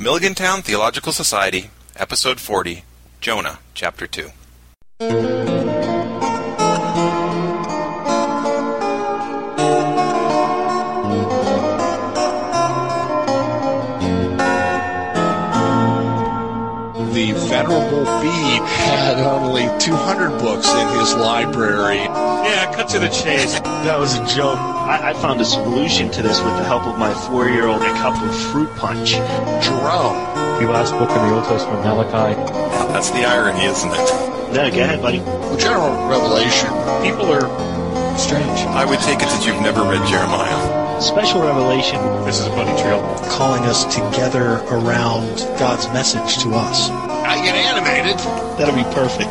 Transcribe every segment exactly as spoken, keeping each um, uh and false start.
Milligantown Theological Society, Episode forty, Jonah, Chapter two. The Venerable Bede had only two hundred books in his library. Yeah, cut to the chase. That was a joke. I, I found a solution to this with the help of my four-year-old, a cup of fruit punch. Jerome. The last book in the Old Testament, Malachi. That's the irony, isn't it? Yeah, go ahead, buddy. The general revelation. People are strange. I would take it that you've never read Jeremiah. Special revelation. This is a bunny trail. Calling us together around God's message to us. I get animated. That'll be perfect.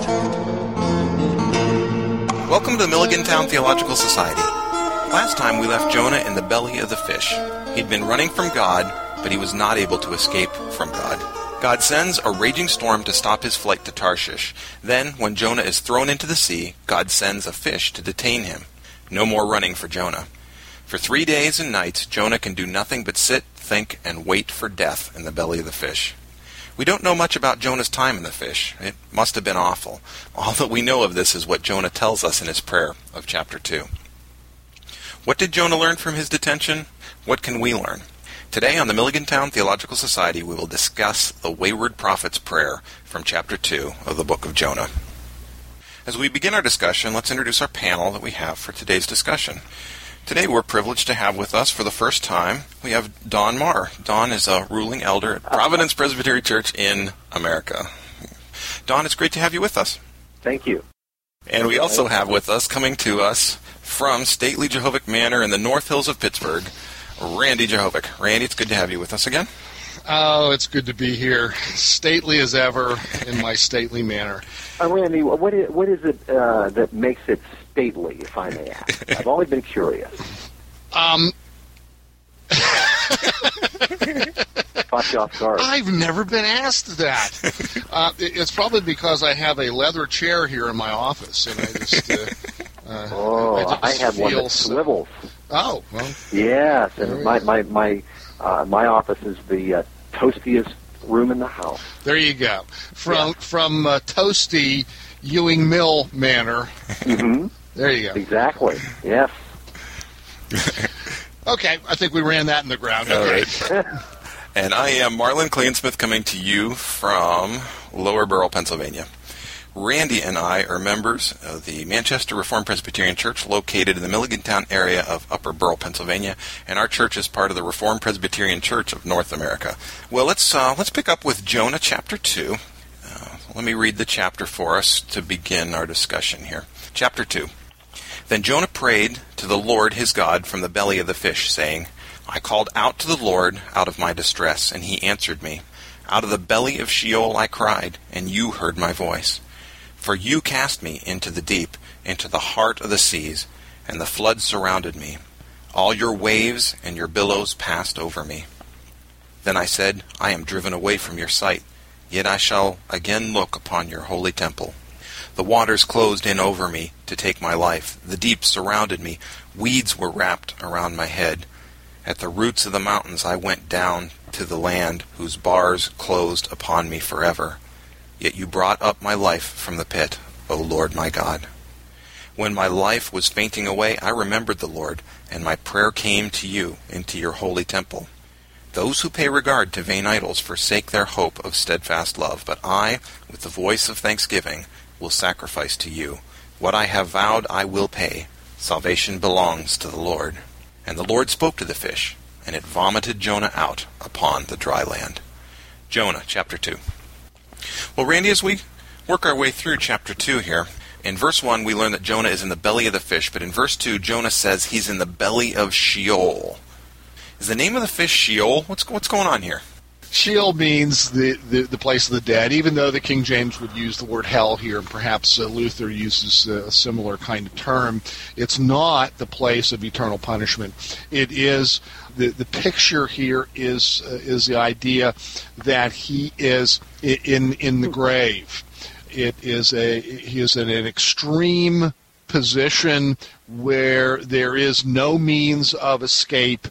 Welcome to the Milligantown Theological Society. Last time we left Jonah in the belly of the fish. He'd been running from God, but he was not able to escape from God. God sends a raging storm to stop his flight to Tarshish. Then, when Jonah is thrown into the sea, God sends a fish to detain him. No more running for Jonah. For three days and nights, Jonah can do nothing but sit, think, and wait for death in the belly of the fish. We don't know much about Jonah's time in the fish. It must have been awful. All that we know of this is what Jonah tells us in his prayer of chapter two. What did Jonah learn from his detention? What can we learn? Today on the Milligantown Theological Society, we will discuss the wayward prophet's prayer from chapter two of the book of Jonah. As we begin our discussion, let's introduce our panel that we have for today's discussion. Today we're privileged to have with us for the first time, we have Don Marr. Don is a ruling elder at Providence Presbyterian Church in America. Don, it's great to have you with us. Thank you. And we also have with us, coming to us from Stately Jehovic Manor in the North Hills of Pittsburgh, Randy Jehovic. Randy, it's good to have you with us again. Oh, it's good to be here. Stately as ever in my stately manner. Uh, Randy, what is, what is it uh, that makes it stately, if I may ask? I've always been curious. Um, Caught you off guard. I've never been asked that. Uh, it, it's probably because I have a leather chair here in my office, and I just. Uh, uh, oh, I, I, I have one that swivels. Oh, well. Yes, and my my my uh, my office is the uh, toastiest room in the house. There you go. From yeah. from uh, toasty Ewing Mill Manor. Mm-hmm. There you go. Exactly. Yes. Okay, I think we ran that in the ground. All Okay. right. And I am Marlon Clainsmith, coming to you from Lower Borough, Pennsylvania. Randy and I are members of the Manchester Reformed Presbyterian Church, located in the Milligantown area of Upper Borough, Pennsylvania, and our church is part of the Reformed Presbyterian Church of North America. Well, let's uh, let's pick up with Jonah chapter two. Uh, let me read the chapter for us to begin our discussion here. Chapter two. Then Jonah prayed to the Lord his God from the belly of the fish, saying, I called out to the Lord out of my distress, and he answered me. Out of the belly of Sheol I cried, and you heard my voice. For you cast me into the deep, into the heart of the seas, and the flood surrounded me. All your waves and your billows passed over me. Then I said, I am driven away from your sight, yet I shall again look upon your holy temple. The waters closed in over me to take my life. The deep surrounded me. Weeds were wrapped around my head. At the roots of the mountains I went down to the land whose bars closed upon me forever. Yet you brought up my life from the pit, O Lord my God. When my life was fainting away, I remembered the Lord, and my prayer came to you into your holy temple. Those who pay regard to vain idols forsake their hope of steadfast love, but I, with the voice of thanksgiving, will sacrifice to you. What I have vowed I will pay. Salvation belongs to the Lord. And the Lord spoke to the fish, and it vomited Jonah out upon the dry land. Jonah, chapter two. Well, Randy, as we work our way through chapter two here, in verse one we learn that Jonah is in the belly of the fish, but in verse two Jonah says he's in the belly of Sheol. Is the name of the fish Sheol? What's what's going on here? Sheol means the, the, the place of the dead, even though the King James would use the word hell here, and perhaps uh, Luther uses a similar kind of term. It's not the place of eternal punishment. It is, the, the picture here is uh, is the idea that he is in in the grave. It is a he is in an extreme position where there is no means of escape,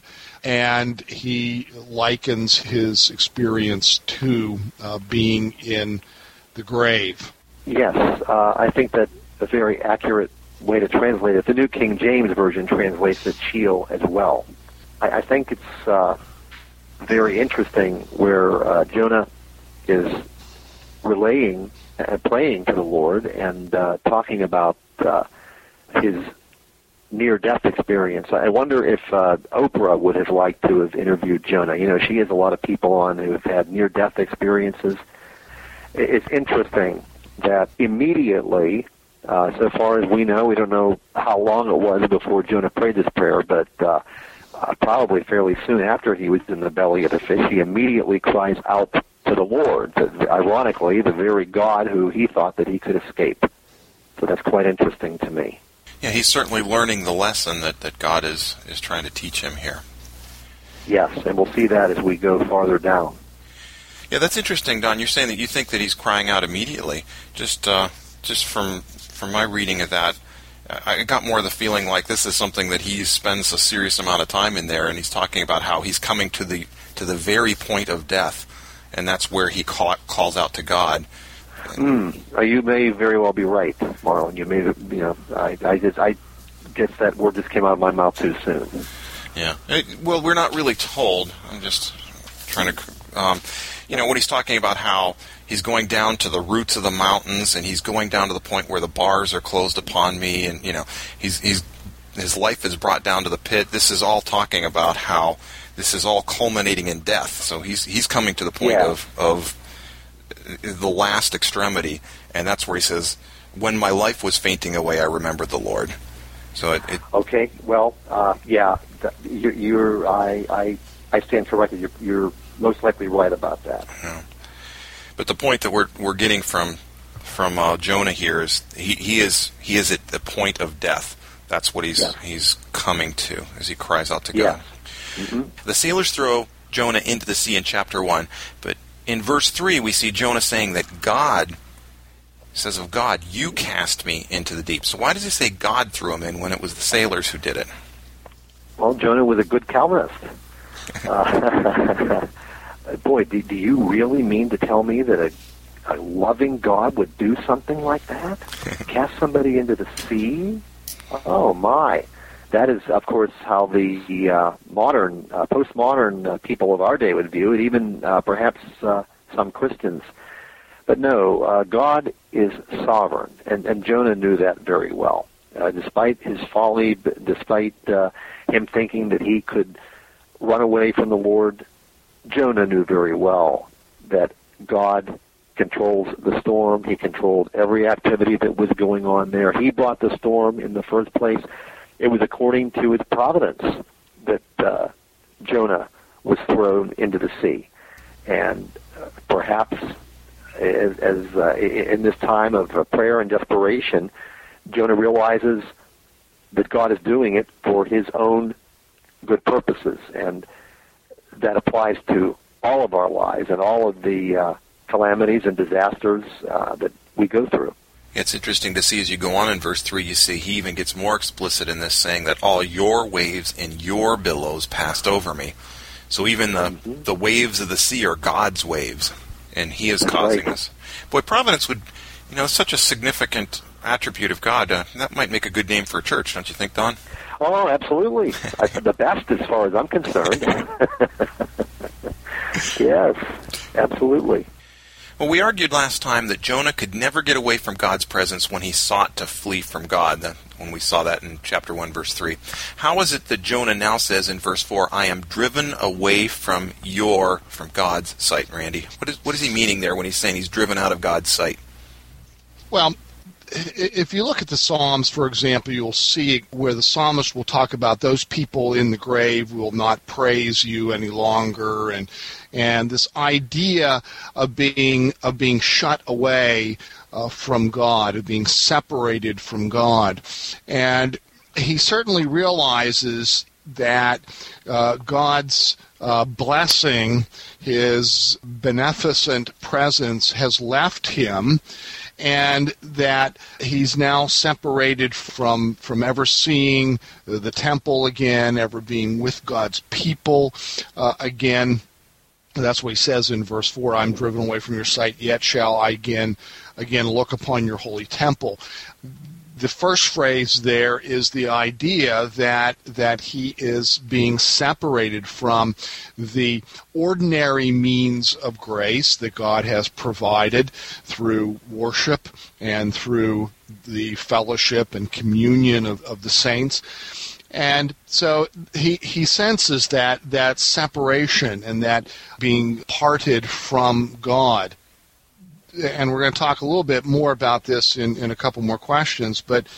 and he likens his experience to uh, being in the grave. Yes, uh, I think that's a very accurate way to translate it. The New King James Version translates it Sheol as well. I, I think it's uh, very interesting where uh, Jonah is relaying and praying to the Lord and uh, talking about uh, his near-death experience. I wonder if uh, Oprah would have liked to have interviewed Jonah. You know, she has a lot of people on who have had near-death experiences. It's interesting that immediately, uh, so far as we know, we don't know how long it was before Jonah prayed this prayer, but uh, uh, probably fairly soon after he was in the belly of the fish, he immediately cries out to the Lord, to, ironically, the very God who he thought that he could escape. So that's quite interesting to me. Yeah, he's certainly learning the lesson that, that God is, is trying to teach him here. Yes, and we'll see that as we go farther down. Yeah, that's interesting, Don. You're saying that you think that he's crying out immediately. Just uh, just from from my reading of that, I got more of the feeling like this is something that he spends a serious amount of time in there, and he's talking about how he's coming to the to the very point of death, and that's where he call, calls out to God. Mm, you may very well be right, Marlon. You may, you know, I, I just, I guess that word just came out of my mouth too soon. Yeah. It, well, we're not really told. I'm just trying to, um, you know, when he's talking about how he's going down to the roots of the mountains, and he's going down to the point where the bars are closed upon me, and you know, he's he's his life is brought down to the pit. This is all talking about how this is all culminating in death. So he's he's coming to the point yeah. of of the last extremity, and that's where he says, "When my life was fainting away, I remembered the Lord." So it. it okay. Well, uh, yeah, you're. you're I, I I stand corrected. You're, you're most likely right about that. Yeah. But the point that we're we're getting from from uh, Jonah here is he, he is he is at the point of death. That's what he's yeah. he's coming to as he cries out to God. Yeah. Mm-hmm. The sailors throw Jonah into the sea in chapter one, but in verse three we see Jonah saying that God says of God, "You cast me into the deep." So why does he say God threw him in when it was the sailors who did it? Well, Jonah was a good Calvinist. Uh, boy, do, do you really mean to tell me that a, a loving God would do something like that? Cast somebody into the sea? Oh, my. That is, of course, how the uh, modern, uh, postmodern uh, people of our day would view it, even uh, perhaps uh, some Christians. But no, uh, God is sovereign, and, and Jonah knew that very well. Uh, despite his folly, despite uh, him thinking that he could run away from the Lord, Jonah knew very well that God controls the storm. He controlled every activity that was going on there. He brought the storm in the first place. It was according to his providence that uh, Jonah was thrown into the sea. And uh, perhaps as, as uh, in this time of uh, prayer and desperation, Jonah realizes that God is doing it for his own good purposes, and that applies to all of our lives and all of the uh, calamities and disasters uh, that we go through. It's interesting to see as you go on in verse three, you see he even gets more explicit in this, saying that all your waves and your billows passed over me. So even the mm-hmm. the waves of the sea are God's waves, and he is causing right. this. Boy, providence would, you know, such a significant attribute of God. Uh, that might make a good name for a church, don't you think, Don? Oh, absolutely. I, the best as far as I'm concerned. Yes, absolutely. Well, we argued last time that Jonah could never get away from God's presence when he sought to flee from God, when we saw that in chapter one, verse three. How is it that Jonah now says in verse four, I am driven away from your, from God's sight, Randy? What is, what is he meaning there when he's saying he's driven out of God's sight? Well, if you look at the Psalms, for example, you'll see where the psalmist will talk about those people in the grave will not praise you any longer, and and this idea of being of being shut away uh, from God, of being separated from God. And he certainly realizes that uh, God's uh, blessing, his beneficent presence, has left him. and that he's now separated from from ever seeing the, the temple again, ever being with God's people uh, again. That's what he says in verse four, I'm driven away from your sight, yet shall I again, again look upon your holy temple. The first phrase there is the idea that that he is being separated from the ordinary means of grace that God has provided through worship and through the fellowship and communion of, of the saints. And so he he senses that that separation and that being parted from God. And we're going to talk a little bit more about this in, in a couple more questions, but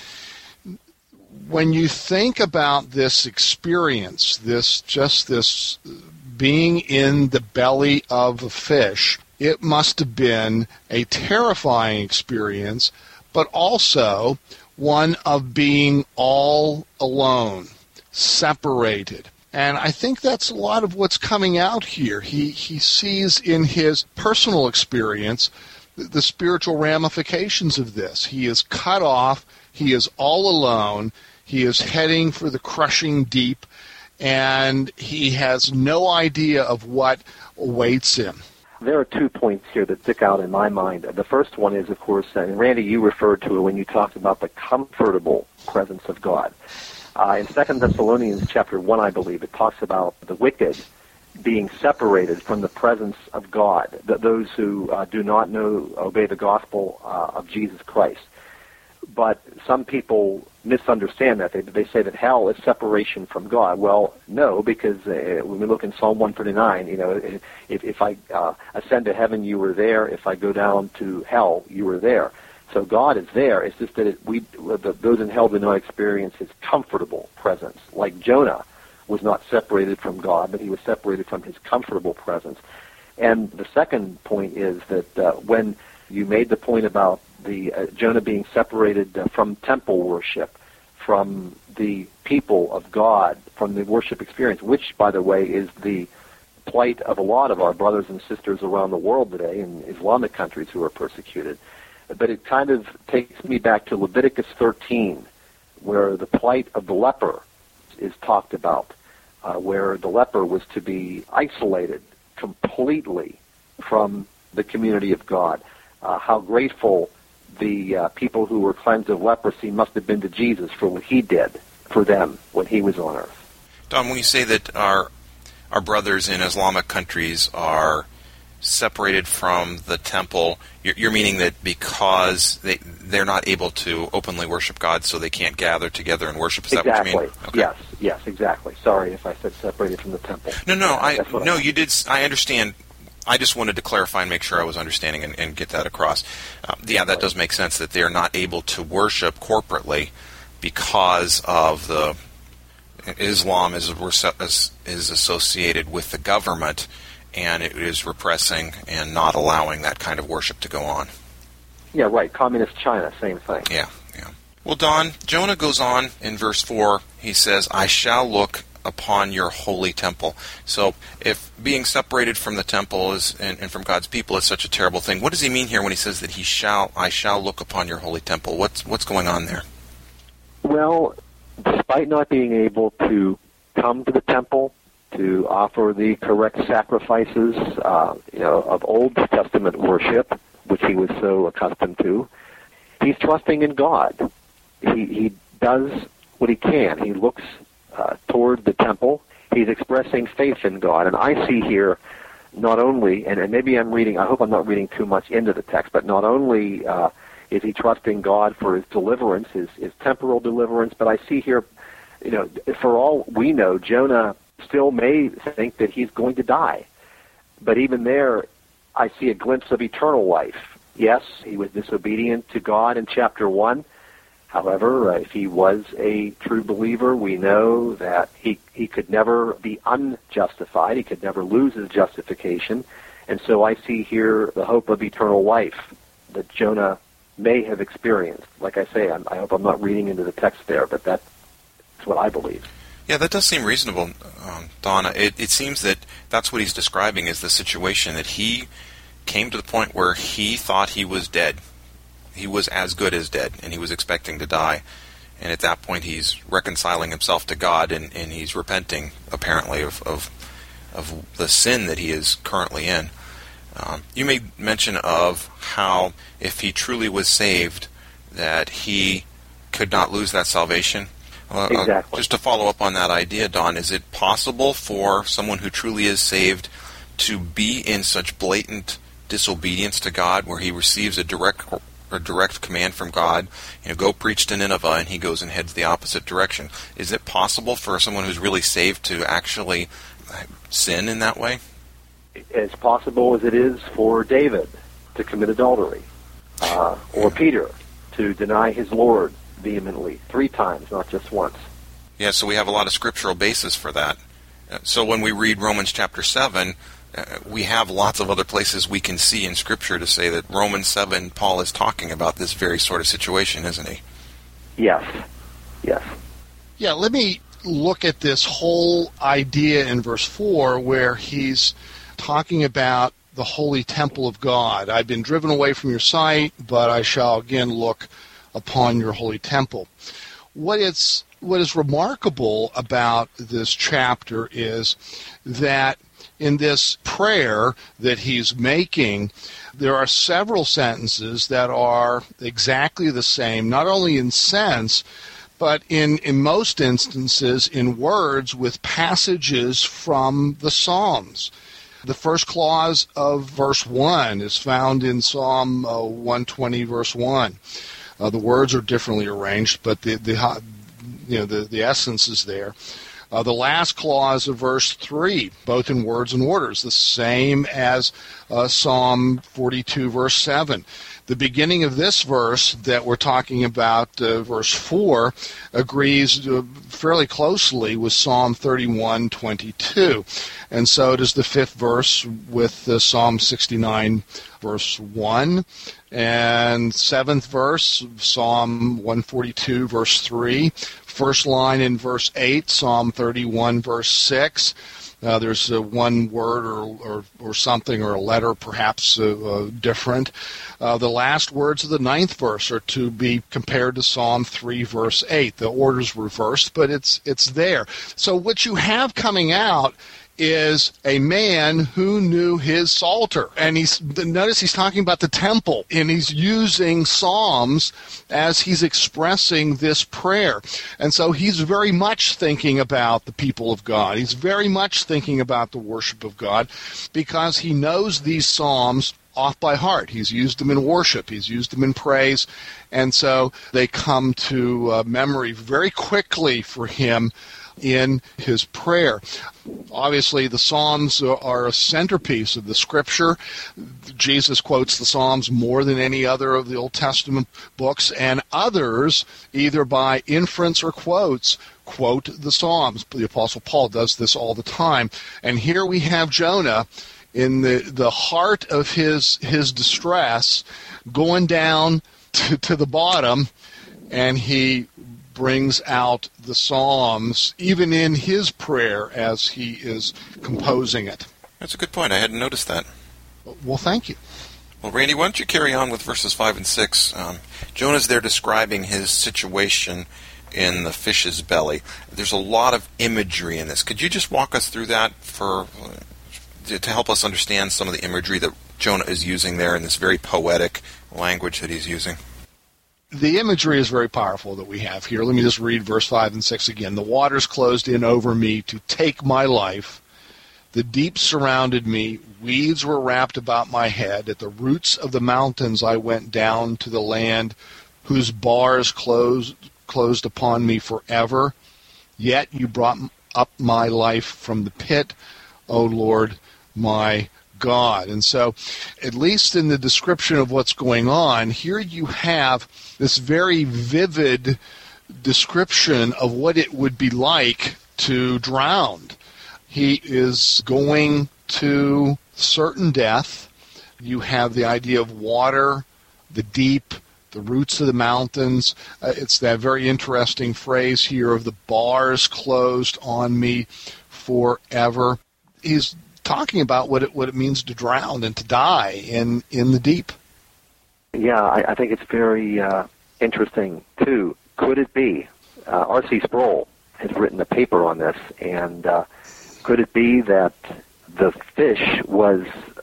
when you think about this experience, this just this being in the belly of a fish, it must have been a terrifying experience, but also one of being all alone, separated. And I think that's a lot of what's coming out here. He he sees in his personal experience the spiritual ramifications of this. He is cut off. He is all alone. He is heading for the crushing deep, and he has no idea of what awaits him. There are two points here that stick out in my mind. The first one is, of course, and Randy, you referred to it when you talked about the comfortable presence of God. Uh, in Second Thessalonians chapter one, I believe, it talks about the wicked being separated from the presence of God, th- those who uh, do not know, obey the gospel uh, of Jesus Christ. But some people misunderstand that. They, they say that hell is separation from God. Well, no, because uh, when we look in Psalm one thirty-nine, you know, if, if I uh, ascend to heaven, you were there. If I go down to hell, you were there. So God is there. It's just that it, we, the, those in hell do not experience his comfortable presence, like Jonah was not separated from God, but he was separated from his comfortable presence. And the second point is that uh, when you made the point about the uh, Jonah being separated uh, from temple worship, from the people of God, from the worship experience, which, by the way, is the plight of a lot of our brothers and sisters around the world today in Islamic countries who are persecuted. But it kind of takes me back to Leviticus thirteen, where the plight of the leper is talked about. Uh, where the leper was to be isolated completely from the community of God. Uh, how grateful the uh, people who were cleansed of leprosy must have been to Jesus for what he did for them when he was on earth. Don, when you say that our our brothers in Islamic countries are separated from the temple, you're, you're meaning that because they, they're not able to openly worship God, so they can't gather together and worship? Is exactly. that what you mean? Okay. Yes, yes, exactly. Sorry if I said separated from the temple. No, no, I no, I you did. I understand. I just wanted to clarify and make sure I was understanding and, and get that across. Uh, yeah, that right. does make sense that they're not able to worship corporately because of the Islam is is associated with the government, and it is repressing and not allowing that kind of worship to go on. Yeah, right. Communist China, same thing. Yeah, yeah. Well, Don, Jonah goes on in verse four. He says, I shall look upon your holy temple. So if being separated from the temple is and, and from God's people is such a terrible thing, what does he mean here when he says that he shall, I shall look upon your holy temple? What's, what's going on there? Well, despite not being able to come to the temple, to offer the correct sacrifices, uh, you know, of Old Testament worship, which he was so accustomed to, he's trusting in God. He he does what he can. He looks uh, toward the temple. He's expressing faith in God. And I see here not only, and, and maybe I'm reading, I hope I'm not reading too much into the text, but not only uh, is he trusting God for his deliverance, his, his temporal deliverance, but I see here, you know, for all we know, Jonah still may think that he's going to die. But even there, I see a glimpse of eternal life. Yes, he was disobedient to God in chapter one. However, uh, if he was a true believer, we know that he, he could never be unjustified. He could never lose his justification. And so I see here the hope of eternal life that Jonah may have experienced. Like I say, I'm, I hope I'm not reading into the text there, but that's what I believe. Yeah, that does seem reasonable, um, Donna. It, it seems that that's what he's describing is the situation, that he came to the point where he thought he was dead. he was as good as dead, and he was expecting to die. And at that point, he's reconciling himself to God, and, and he's repenting, apparently, of, of of the sin that he is currently in. Um, you made mention of how, if he truly was saved, that he could not lose that salvation. Uh, exactly. Uh, just to follow up on that idea, Don, is it possible for someone who truly is saved to be in such blatant disobedience to God, where he receives a direct a direct command from God, you know, go preach to Nineveh, and he goes and heads the opposite direction? Is it possible for someone who's really saved to actually sin in that way? As possible as it is for David to commit adultery, uh, or Peter to deny his Lord vehemently three times, not just once. Yeah, so we have a lot of scriptural basis for that. Uh, so when we read Romans chapter seven, uh, we have lots of other places we can see in Scripture to say that Romans seven, Paul is talking about this very sort of situation, isn't he? Yes. Yes. Yeah, let me look at this whole idea in verse four where he's talking about the holy temple of God. I've been driven away from your sight, but I shall again look upon your holy temple. What it's what is remarkable about this chapter is that in this prayer that he's making, there are several sentences that are exactly the same, not only in sense, but in, in most instances in words with passages from the Psalms. The first clause of verse one is found in Psalm uh, one twenty, verse one. Uh, the words are differently arranged, but the the you know the, the essence is there. Uh, the last clause of verse three, both in words and orders, the same as uh, Psalm forty-two, verse seven. The beginning of this verse that we're talking about, uh, verse four, agrees uh, fairly closely with Psalm thirty-one, twenty-two. And so does the fifth verse with uh, Psalm sixty-nine, verse one. And seventh verse, Psalm one forty-two, verse three. First line in verse eight, Psalm thirty-one, verse six. Uh, there's uh, one word or, or or something or a letter perhaps uh, uh, different. Uh, the last words of the ninth verse are to be compared to Psalm three, verse eight. The order's reversed, but it's it's there. So what you have coming out is a man who knew his Psalter. And he's notice he's talking about the temple, and he's using Psalms as he's expressing this prayer. And so he's very much thinking about the people of God. He's very much thinking about the worship of God because he knows these Psalms off by heart. He's used them in worship. He's used them in praise. And so they come to uh, memory very quickly for him in his prayer. Obviously, the Psalms are a centerpiece of the Scripture. Jesus quotes the Psalms more than any other of the Old Testament books, and others, either by inference or quotes, quote the Psalms. The Apostle Paul does this all the time. And here we have Jonah in the, the heart of his, his distress, going down to, to the bottom, and he brings out the Psalms, even in his prayer as he is composing it. That's a good point. I hadn't noticed that. Well, thank you. Well, Randy, why don't you carry on with verses five and six? Um, Jonah's there describing his situation in the fish's belly. There's a lot of imagery in this. Could you just walk us through that for to help us understand some of the imagery that Jonah is using there in this very poetic language that he's using? The imagery is very powerful that we have here. Let me just read verse five and six again. The waters closed in over me to take my life. The deep surrounded me. Weeds were wrapped about my head. At the roots of the mountains I went down to the land whose bars closed, closed upon me forever. Yet you brought up my life from the pit, O Lord, my God. And so, at least in the description of what's going on, here you have this very vivid description of what it would be like to drown. He is going to certain death. You have the idea of water, the deep, the roots of the mountains. Uh, it's that very interesting phrase here of the bars closed on me forever. He's talking about what it what it means to drown and to die in, in the deep. Yeah, I, I think it's very uh, interesting, too. Could it be? Uh, R C Sproul has written a paper on this, and uh, could it be that the fish was,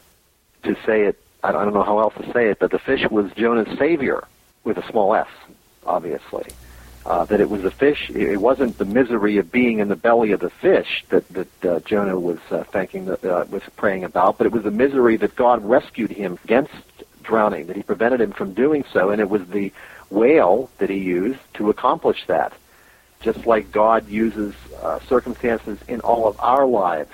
to say it, I don't know how else to say it, but the fish was Jonah's savior, with a small s, obviously. Uh, that it was the fish, it wasn't the misery of being in the belly of the fish that, that uh, Jonah was uh, thinking, that, uh, was praying about, but it was the misery that God rescued him against drowning, that he prevented him from doing so, and it was the whale that he used to accomplish that. Just like God uses uh, circumstances in all of our lives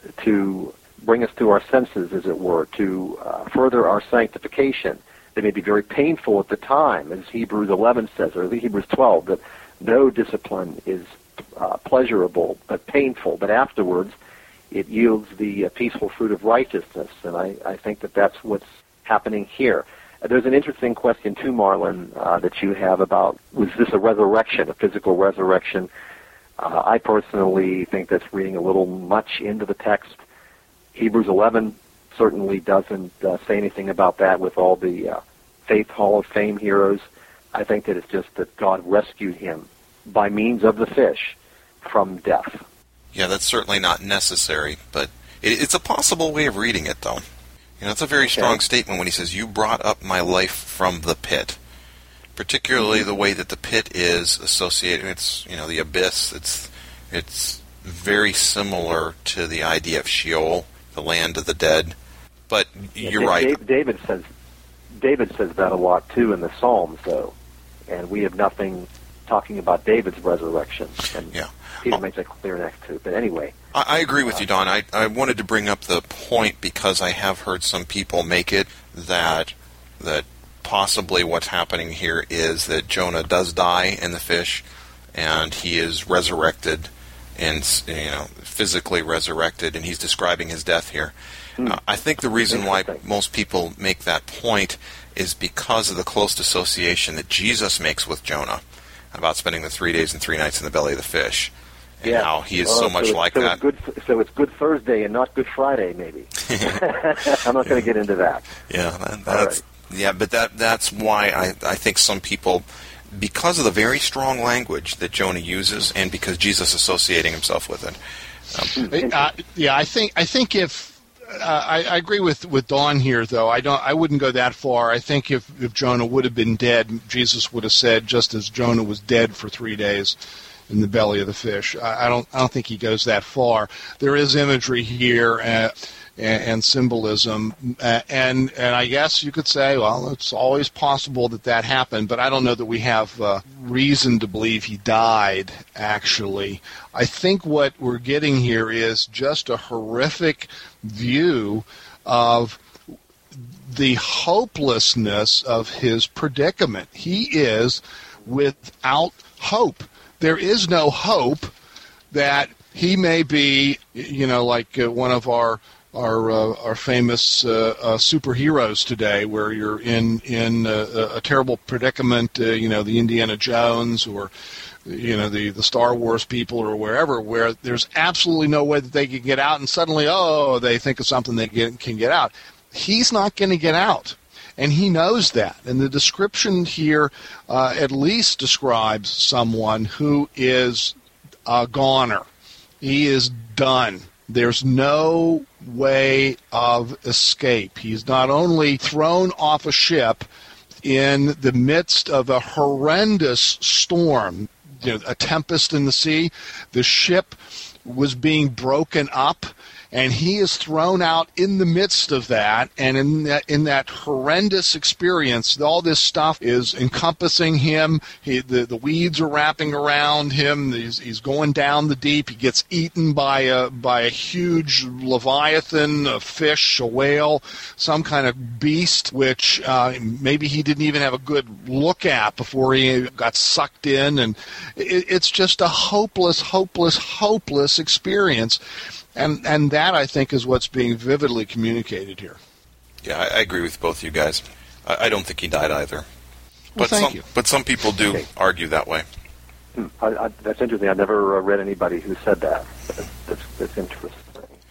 to bring us to our senses, as it were, to uh, further our sanctification. They may be very painful at the time, as Hebrews eleven says, or Hebrews twelve, that no discipline is uh, pleasurable but painful, but afterwards it yields the uh, peaceful fruit of righteousness, and I, I think that that's what's happening here. Uh, there's an interesting question, too, Marlon, uh, that you have about, was this a resurrection, a physical resurrection? Uh, I personally think that's reading a little much into the text. Hebrews eleven certainly doesn't uh, say anything about that with all the uh, Faith Hall of Fame heroes. I think that it's just that God rescued him by means of the fish from death. Yeah, that's certainly not necessary, but it, it's a possible way of reading it, though. You know, it's a very Okay. strong statement when he says, "You brought up my life from the pit." Particularly mm-hmm. the way that the pit is associated, it's, you know, the abyss. It's it's very similar to the idea of Sheol, the land of the dead. But you're yeah, right. David says David says that a lot too in the Psalms, though, and we have nothing talking about David's resurrection. And yeah. Peter oh. makes that clear next to it. But anyway, I, I agree with uh, you, Don. I I wanted to bring up the point because I have heard some people make it that that possibly what's happening here is that Jonah does die in the fish, and he is resurrected, and you know, physically resurrected, and he's describing his death here. Hmm. Uh, I think the reason why most people make that point is because of the close association that Jesus makes with Jonah about spending the three days and three nights in the belly of the fish, and yeah. how he is oh, so much so like so that. It's good, so it's Good Thursday and not Good Friday, maybe. I'm not going to get into that. Yeah, that, that's right. yeah, but that that's why I I think some people, because of the very strong language that Jonah uses, and because Jesus associating himself with it. Um, Uh, yeah, I think I think if uh, I, I agree with, with Dawn here, though I don't I wouldn't go that far. I think if, if Jonah would have been dead, Jesus would have said, just as Jonah was dead for three days in the belly of the fish. I, I don't I don't think he goes that far. There is imagery here. Uh, and symbolism, uh, and and I guess you could say, well, it's always possible that that happened, but I don't know that we have uh, reason to believe he died, actually. I think what we're getting here is just a horrific view of the hopelessness of his predicament. He is without hope. There is no hope that he may be, you know, like uh, one of our Our uh, our famous uh, uh, superheroes today, where you're in in uh, a terrible predicament, uh, you know, the Indiana Jones or you know the the Star Wars people or wherever, where there's absolutely no way that they can get out, and suddenly, oh, they think of something they get, can get out. He's not going to get out, and he knows that. And the description here uh, at least describes someone who is a goner. He is done. There's no way of escape. He's not only thrown off a ship in the midst of a horrendous storm, you know, a tempest in the sea. The ship was being broken up, and he is thrown out in the midst of that, and in that, in that horrendous experience, all this stuff is encompassing him. He, the, the weeds are wrapping around him. He's, he's going down the deep. He gets eaten by a, by a huge leviathan, a fish, a whale, some kind of beast, which uh, maybe he didn't even have a good look at before he got sucked in. And it, it's just a hopeless, hopeless, hopeless experience. And and that, I think, is what's being vividly communicated here. Yeah, I, I agree with both you guys. I, I don't think he died either. Well, But thank some, you. But some people do Okay. argue that way. Hmm. I, I, that's interesting. I've never uh, read anybody who said that. That's, that's, that's interesting.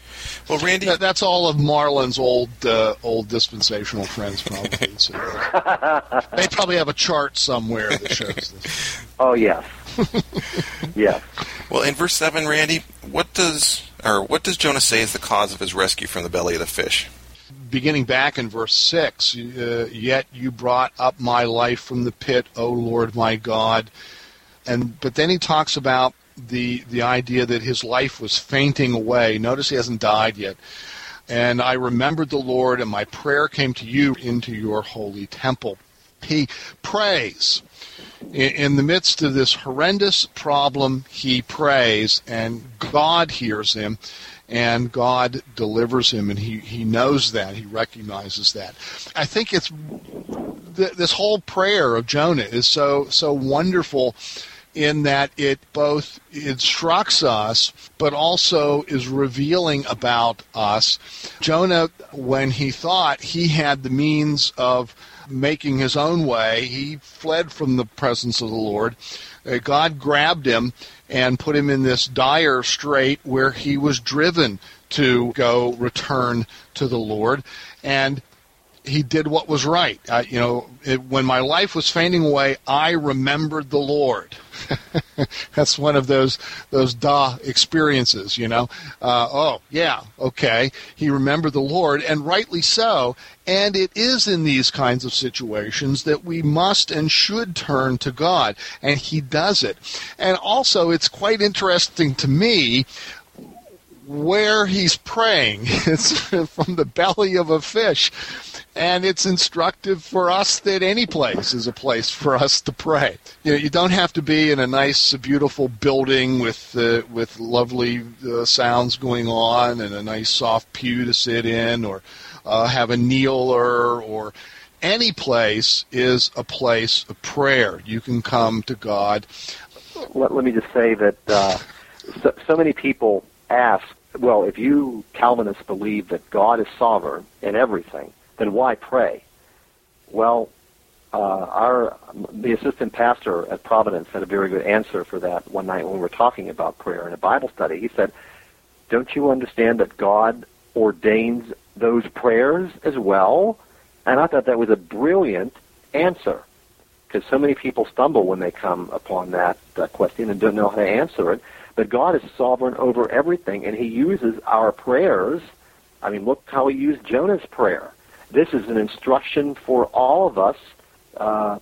Well, Randy, that, that's all of Marlin's old uh, old dispensational friends probably. So they probably have a chart somewhere that shows this. Oh yes, yes. Well, in verse seven, Randy, what does or what does Jonah say is the cause of his rescue from the belly of the fish? Beginning back in verse six, uh, yet you brought up my life from the pit, O Lord my God. And but then he talks about the the idea that his life was fainting away. Notice he hasn't died yet. And I remembered the Lord, and my prayer came to you into your holy temple. He prays. In, in the midst of this horrendous problem, he prays, and God hears him, and God delivers him, and he, he knows that. He recognizes that. I think it's th- this whole prayer of Jonah is so so wonderful in that it both instructs us, but also is revealing about us. Jonah, when he thought he had the means of making his own way, he fled from the presence of the Lord. Uh, God grabbed him and put him in this dire strait where he was driven to go return to the Lord. And he did what was right. Uh, you know, it, when my life was fainting away, I remembered the Lord. That's one of those those da experiences, you know. Uh, oh, yeah, okay. He remembered the Lord, and rightly so. And it is in these kinds of situations that we must and should turn to God, and he does it. And also, it's quite interesting to me where he's praying. It's from the belly of a fish. And it's instructive for us that any place is a place for us to pray. You know, you don't have to be in a nice, beautiful building with uh, with lovely uh, sounds going on and a nice soft pew to sit in, or uh, have a kneeler, or any place is a place of prayer. You can come to God. Let, let me just say that uh, so, so many people ask, well, if you Calvinists believe that God is sovereign in everything, then why pray? Well, uh, our the assistant pastor at Providence had a very good answer for that one night when we were talking about prayer in a Bible study. He said, don't you understand that God ordains those prayers as well? And I thought that was a brilliant answer, because so many people stumble when they come upon that uh, question and don't know how to answer it. But God is sovereign over everything, and he uses our prayers. I mean, look how he used Jonah's prayer. This is an instruction for all of us. Uh,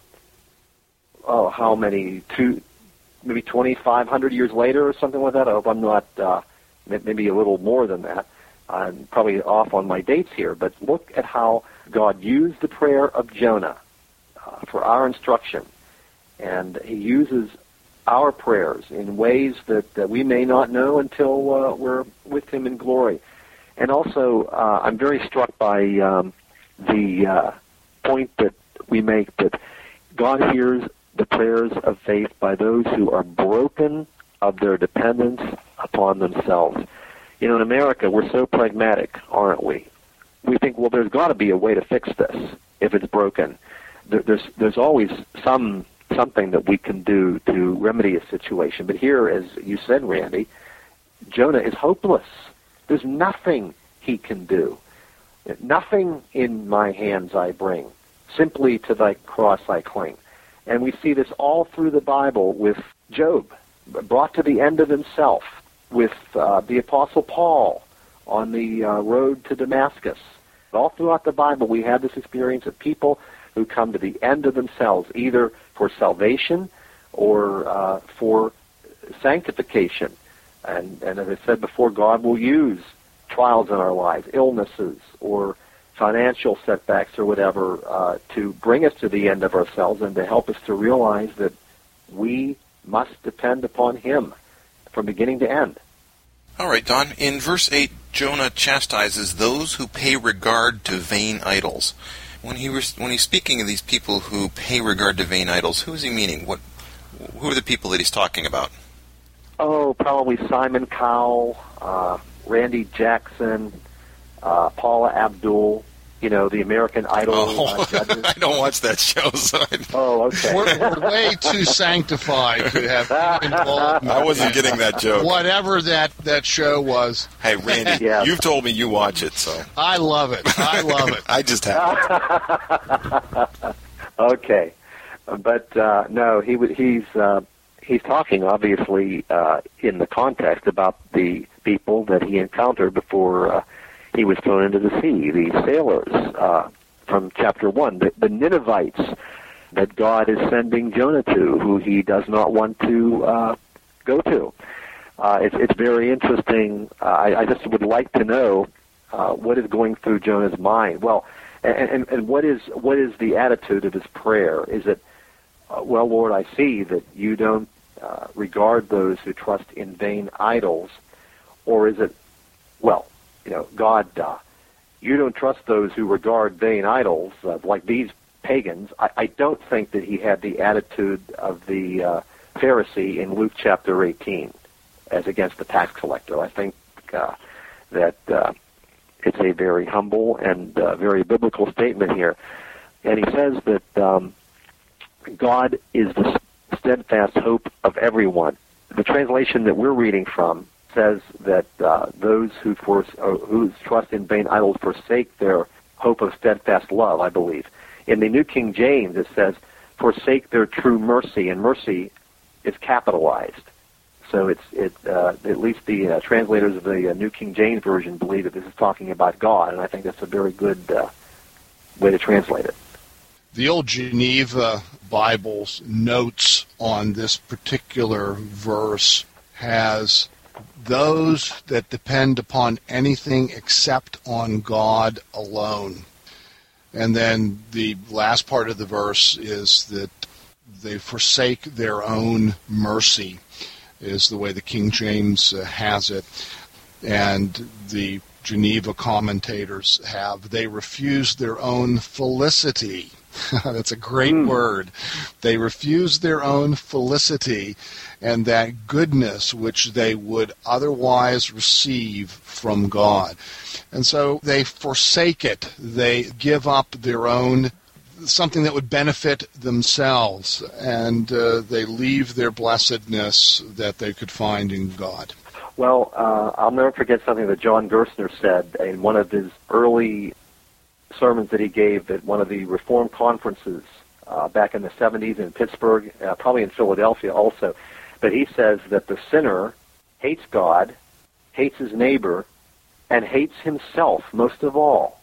oh, how many? Two, maybe twenty-five hundred years later or something like that. I hope I'm not, uh, maybe a little more than that. I'm probably off on my dates here. But look at how God used the prayer of Jonah uh, for our instruction. And he uses our prayers in ways that, that we may not know until uh, we're with him in glory. And also, uh, I'm very struck by Um, the uh, point that we make that God hears the prayers of faith by those who are broken of their dependence upon themselves. You know, in America, we're so pragmatic, aren't we? We think, well, there's got to be a way to fix this if it's broken. There, there's there's always some something that we can do to remedy a situation. But here, as you said, Randy, Jonah is hopeless. There's nothing he can do. Nothing in my hands I bring, simply to thy cross I cling. And we see this all through the Bible with Job, brought to the end of himself, with uh, the Apostle Paul on the uh, road to Damascus. All throughout the Bible we have this experience of people who come to the end of themselves, either for salvation or uh, for sanctification. And, and as I said before, God will use trials in our lives, illnesses or financial setbacks or whatever, uh, to bring us to the end of ourselves and to help us to realize that we must depend upon him from beginning to end. All right, Don. In verse eight, Jonah chastises those who pay regard to vain idols. When he was, when he's speaking of these people who pay regard to vain idols, who is he meaning? What, who are the people that he's talking about? Oh, probably Simon Cowell, uh, Randy Jackson, uh, Paula Abdul, You know, the American Idol Oh, uh, judges. I don't watch that show, so I, Oh, okay. We're, we're way too sanctified to have any involvement. I wasn't getting that joke. Whatever that, that show was, Hey, Randy, Yeah. you've told me you watch it, so I love it. I love it. I just haven't. Okay, but uh, no, he w- he's uh, he's talking obviously uh, in the context about the people that he encountered before uh, he was thrown into the sea, the sailors uh, from chapter one, the, the Ninevites that God is sending Jonah to, who he does not want to uh, go to. Uh, it's it's very interesting. Uh, I, I just would like to know uh, what is going through Jonah's mind. Well. And, and, and what is what is the attitude of his prayer? Is it, uh, well, Lord, I see that you don't uh, regard those who trust in vain idols, or is it, well, you know, God, uh, you don't trust those who regard vain idols, uh, like these pagans? I, I don't think that he had the attitude of the uh, Pharisee in Luke chapter eighteen, as against the tax collector. I think uh, that... Uh, It's a very humble and uh, very biblical statement here. And he says that um, God is the steadfast hope of everyone. The translation that we're reading from says that uh, those who, for, uh, who trust in vain idols forsake their hope of steadfast love, I believe. In the New King James, it says, forsake their true mercy, and mercy is capitalized. So it's it uh, at least the uh, translators of the uh, New King James Version believe that this is talking about God, and I think that's a very good uh, way to translate it. The old Geneva Bible's notes on this particular verse has those that depend upon anything except on God alone. And then the last part of the verse is that they forsake their own mercy, is the way the King James uh, has it. And the Geneva commentators have, they refuse their own felicity. That's a great mm. word. They refuse their own felicity and that goodness which they would otherwise receive from God. And so they forsake it. They give up their own something that would benefit themselves, and uh, they leave their blessedness that they could find in God. Well, uh, I'll never forget something that John Gerstner said in one of his early sermons that he gave at one of the Reform conferences uh, back in the seventies in Pittsburgh, uh, probably in Philadelphia also. But he says that the sinner hates God, hates his neighbor, and hates himself most of all,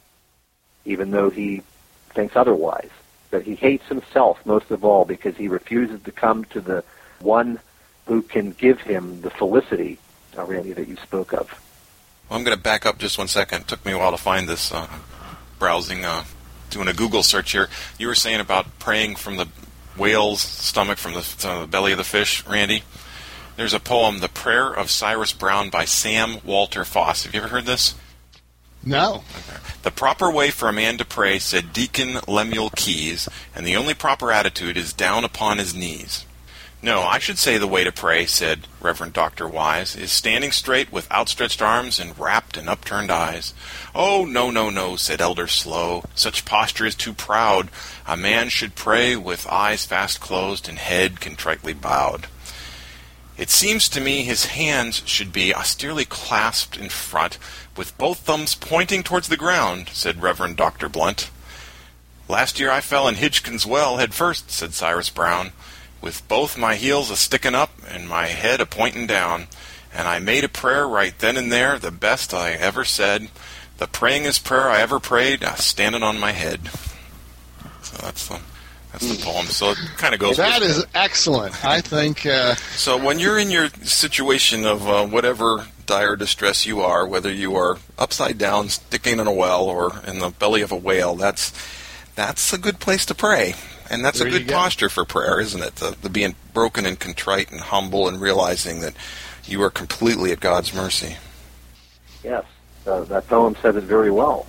even though he thinks otherwise. That he hates himself most of all because he refuses to come to the one who can give him the felicity, uh, Randy, that you spoke of. Well, I'm going to back up just one second. It took me a while to find this, uh, browsing, uh, doing a Google search here. You were saying about praying from the whale's stomach, from the, uh, the belly of the fish, Randy. There's a poem, The Prayer of Cyrus Brown by Sam Walter Foss. Have you ever heard this? No. The proper way for a man to pray, said Deacon Lemuel Keyes, and the only proper attitude is down upon his knees. No, I should say the way to pray, said Reverend Doctor Wise, is standing straight with outstretched arms and rapt and upturned eyes. Oh, no, no, no, said Elder Slow, such posture is too proud. A man should pray with eyes fast closed and head contritely bowed. It seems to me his hands should be austerely clasped in front, with both thumbs pointing towards the ground, said Reverend Doctor Blunt. Last year I fell in Hitchkin's Well head first, said Cyrus Brown, with both my heels a-sticking up and my head a-pointing down, and I made a prayer right then and there, the best I ever said, the prayingest prayer I ever prayed, a-standing on my head. So that's the... That's the poem. So it kind of goes. That with is it. excellent. I think. Uh, so when you're in your situation of uh, whatever dire distress you are, whether you are upside down, sticking in a well, or in the belly of a whale, that's that's a good place to pray, and that's there a good posture for prayer, isn't it? The, the being broken and contrite and humble, and realizing that you are completely at God's mercy. Yes, uh, that poem says it very well.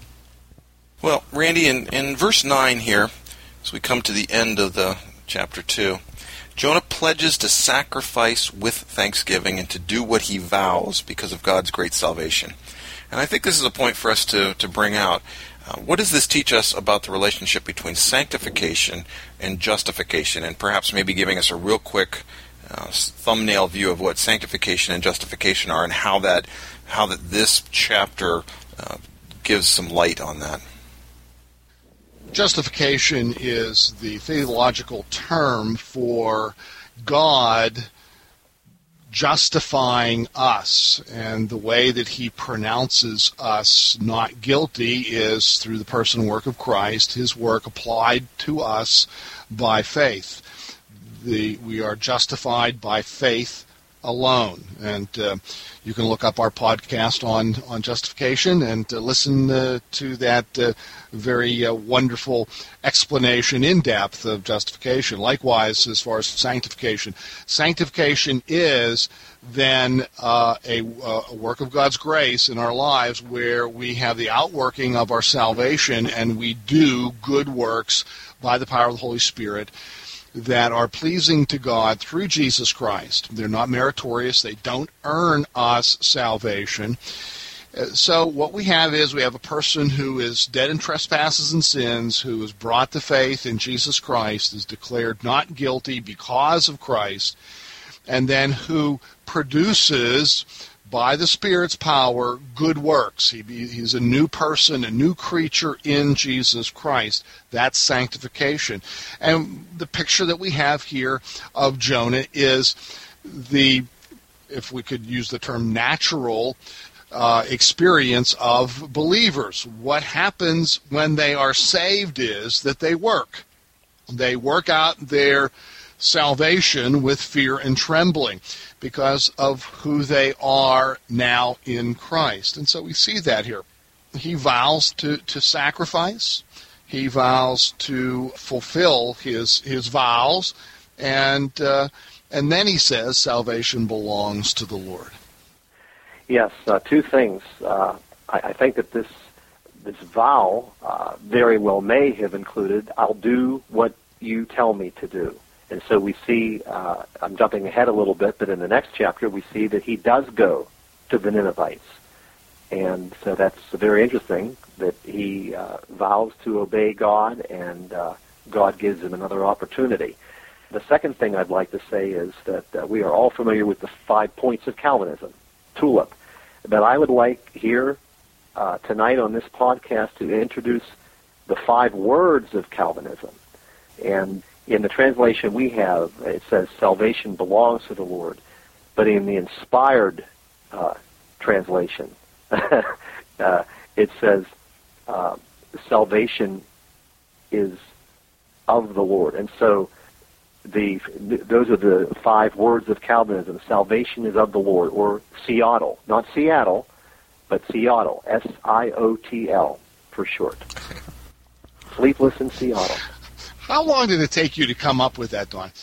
Well, Randy, in, in verse nine here. As we come to the end of the chapter two, Jonah pledges to sacrifice with thanksgiving and to do what he vows because of God's great salvation. And I think this is a point for us to, to bring out. Uh, what does this teach us about the relationship between sanctification and justification? And perhaps maybe giving us a real quick uh, thumbnail view of what sanctification and justification are, and how that how that this chapter uh, gives some light on that. Justification is the theological term for God justifying us, and the way that he pronounces us not guilty is through the person and work of Christ, his work applied to us by faith. The, we are justified by faith alone. And uh, you can look up our podcast on, on justification and uh, listen uh, to that uh, very uh, wonderful explanation in depth of justification. Likewise, as far as sanctification. Sanctification is then uh, a, a work of God's grace in our lives where we have the outworking of our salvation and we do good works by the power of the Holy Spirit that are pleasing to God through Jesus Christ. They're not meritorious. They don't earn us salvation. So what we have is we have a person who is dead in trespasses and sins, who is brought to faith in Jesus Christ, is declared not guilty because of Christ, and then who produces, by the Spirit's power, good works. He, he's a new person, a new creature in Jesus Christ. That's sanctification. And the picture that we have here of Jonah is the, if we could use the term natural, uh, experience of believers. What happens when they are saved is that they work. They work out their salvation with fear and trembling because of who they are now in Christ. And so we see that here. He vows to, to sacrifice. He vows to fulfill his his vows. And uh, and then he says salvation belongs to the Lord. Yes, uh, two things. Uh, I, I think that this this vow uh, very well may have included, I'll do what you tell me to do. And so we see, uh, I'm jumping ahead a little bit, but in the next chapter we see that he does go to the Ninevites. And so that's very interesting that he uh, vows to obey God, and uh, God gives him another opportunity. The second thing I'd like to say is that uh, we are all familiar with the five points of Calvinism, TULIP. But I would like here uh, tonight on this podcast to introduce the five words of Calvinism. And in the translation we have, it says salvation belongs to the Lord. But in the inspired uh, translation, uh, it says uh, salvation is of the Lord. And so the those are the five words of Calvinism. Salvation is of the Lord, or Seattle. Not Seattle, but Seattle. S I O T L for short. Sleepless in Seattle. How long did it take you to come up with that, Don?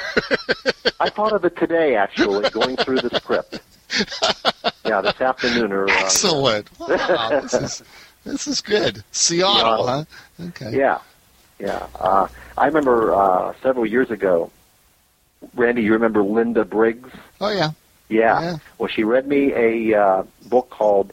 I thought of it today, actually, going through the script. Yeah, this afternoon. Or, uh, Excellent. Wow, this is, this is good. Seattle, Seattle. Huh? Okay. Yeah, yeah. Uh, I remember uh, several years ago, Randy, you remember Linda Briggs? Oh, yeah. Yeah. yeah. Well, she read me a uh, book called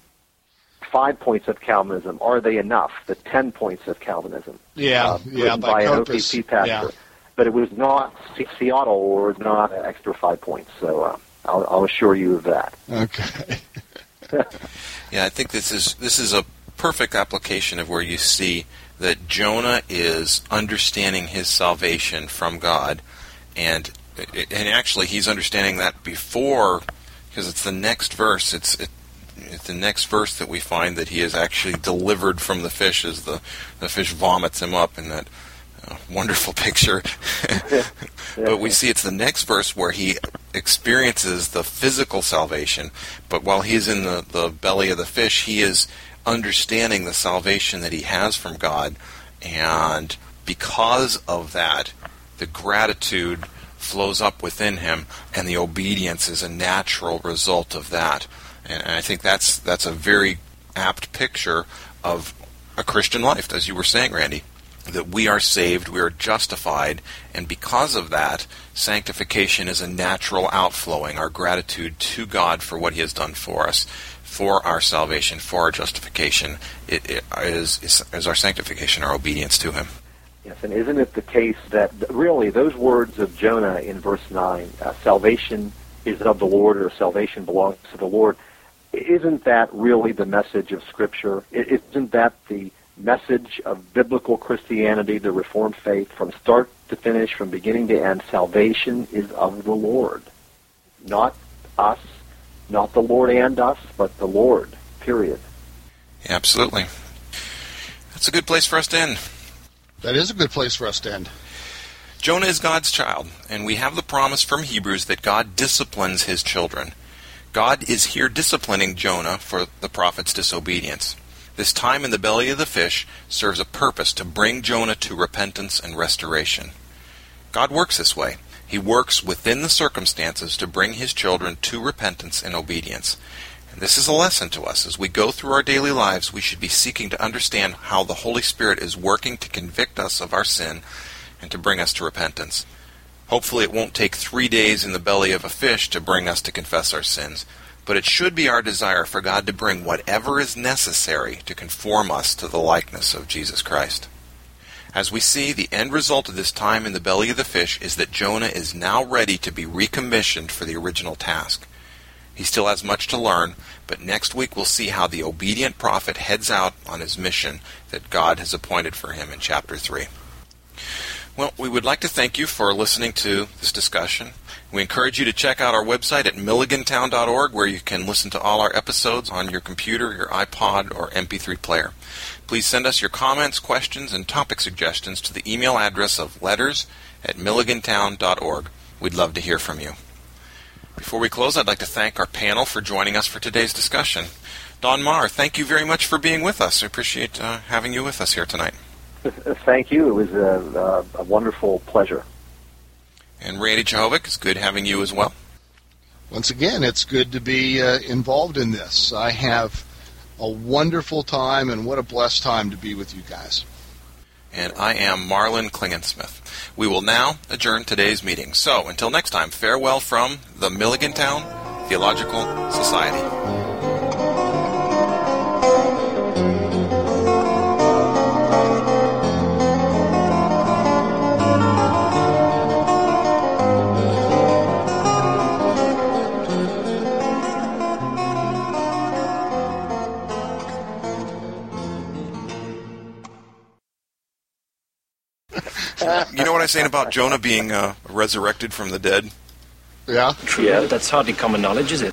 Five Points of Calvinism. Are They Enough? The Ten Points of Calvinism. Yeah, uh, yeah, by, by an Copus. O P C pastor. Yeah. But it was not Seattle, or not an extra five points. So uh, I'll, I'll assure you of that. Okay. Yeah, I think this is this is a perfect application of where you see that Jonah is understanding his salvation from God, and and actually he's understanding that before, because it's the next verse. It's it, it's the next verse that we find that he is actually delivered from the fish as the the fish vomits him up in that uh, wonderful picture. But we see it's the next verse where he experiences the physical salvation, but while he's in the, the belly of the fish, he is understanding the salvation that he has from God, and because of that, the gratitude flows up within him, and the obedience is a natural result of that. And I think that's that's a very apt picture of a Christian life, as you were saying, Randy, that we are saved, we are justified, and because of that, sanctification is a natural outflowing, our gratitude to God for what he has done for us. for our salvation, for our justification. It, it is, is, is our sanctification, our obedience to him. Yes, and isn't it the case that really those words of Jonah in verse nine, uh, salvation is of the Lord, or salvation belongs to the Lord, isn't that really the message of Scripture? Isn't that the message of biblical Christianity, the Reformed faith, from start to finish, from beginning to end? Salvation is of the Lord. Not us, not the Lord and us, but the Lord, period. Yeah, absolutely. That's a good place for us to end. That is a good place for us to end. Jonah is God's child, and we have the promise from Hebrews that God disciplines his children. God is here disciplining Jonah for the prophet's disobedience. This time in the belly of the fish serves a purpose to bring Jonah to repentance and restoration. God works this way. He works within the circumstances to bring his children to repentance and obedience. And this is a lesson to us. As we go through our daily lives, we should be seeking to understand how the Holy Spirit is working to convict us of our sin and to bring us to repentance. Hopefully it won't take three days in the belly of a fish to bring us to confess our sins, but it should be our desire for God to bring whatever is necessary to conform us to the likeness of Jesus Christ. As we see, the end result of this time in the belly of the fish is that Jonah is now ready to be recommissioned for the original task. He still has much to learn, but next week we'll see how the obedient prophet heads out on his mission that God has appointed for him in chapter three. Well, we would like to thank you for listening to this discussion. We encourage you to check out our website at milligan town dot org, where you can listen to all our episodes on your computer, your iPod, or M P three player. Please send us your comments, questions, and topic suggestions to the email address of letters at milligan town dot org. We'd love to hear from you. Before we close, I'd like to thank our panel for joining us for today's discussion. Don Marr, thank you very much for being with us. I appreciate uh, having you with us here tonight. Thank you. It was a, a, a wonderful pleasure. And Randy Jehovic, it's good having you as well. Once again, it's good to be uh, involved in this. I have a wonderful time, and what a blessed time to be with you guys. And I am Marlin Klingensmith. We will now adjourn today's meeting. So, until next time, farewell from the Milligan Town Theological Society. You know what I was saying about Jonah being uh, resurrected from the dead? Yeah? Yeah, that's hardly common knowledge, is it?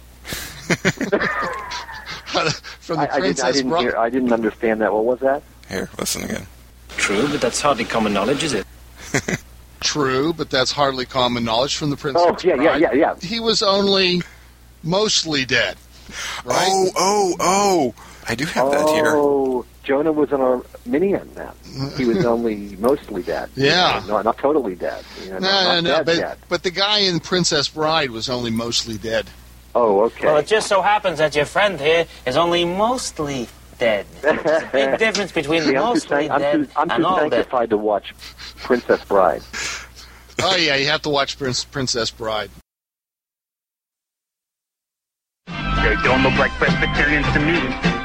From the I, I, didn't, I, didn't hear, I didn't understand that. What was that? Here, listen again. True, but that's hardly common knowledge, is it? True, but that's hardly common knowledge from the Princess Oh, yeah, Bride. yeah, yeah, yeah. He was only mostly dead. Right? Oh, oh, oh. I do have that here. Oh, Jonah was an Arminian then. He was only mostly dead. Yeah. No, not totally dead. You know, No, not, no, not no, dead, but, dead. but the guy in Princess Bride was only mostly dead. Oh, okay. Well, it just so happens that your friend here is only mostly dead. There's a big difference between See, I'm too, mostly sanct- I'm dead too, I'm and too all dead. sanctified to watch Princess Bride. Oh, yeah, you have to watch Prince, Princess Bride. They don't look like Presbyterians to me.